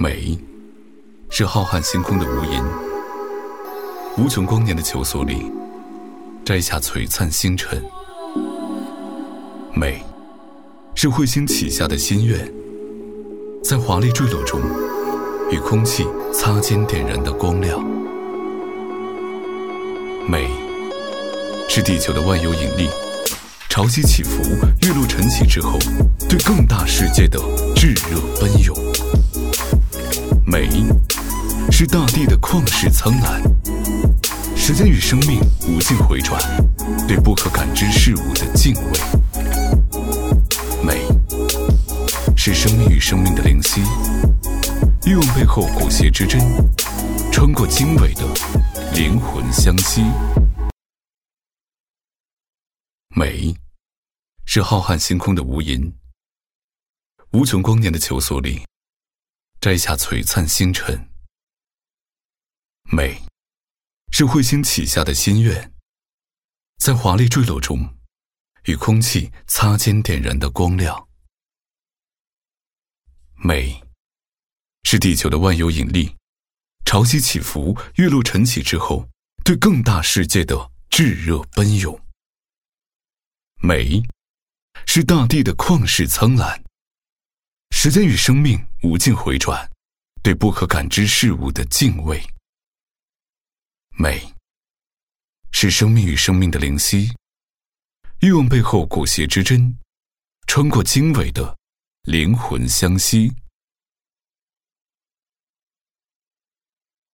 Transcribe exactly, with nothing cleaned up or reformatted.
美是浩瀚星空的无垠，无穷光年的求索里摘下璀璨星辰。美是彗星起下的心愿，在华丽坠落中与空气擦肩点燃的光亮。美是地球的万有引力，潮汐起伏，月落晨起之后对更大世界的炙热奔涌。美是大地的旷世苍蓝，时间与生命无尽回转，对不可感知事物的敬畏。美是生命与生命的灵犀，欲望背后裹挟之真，穿过经纬的灵魂相吸。美是浩瀚星空的无垠，无穷光年的求索里摘下璀璨星辰。美是彗星起下的心愿，在华丽坠落中与空气擦肩点燃的光亮。美是地球的万有引力，潮汐起伏，月落晨起之后对更大世界的炙热奔涌。美是大地的旷世苍蓝，时间与生命无尽回转，对不可感知事物的敬畏。美是生命与生命的灵犀，欲望背后裹挟之真，穿过经纬的灵魂相吸。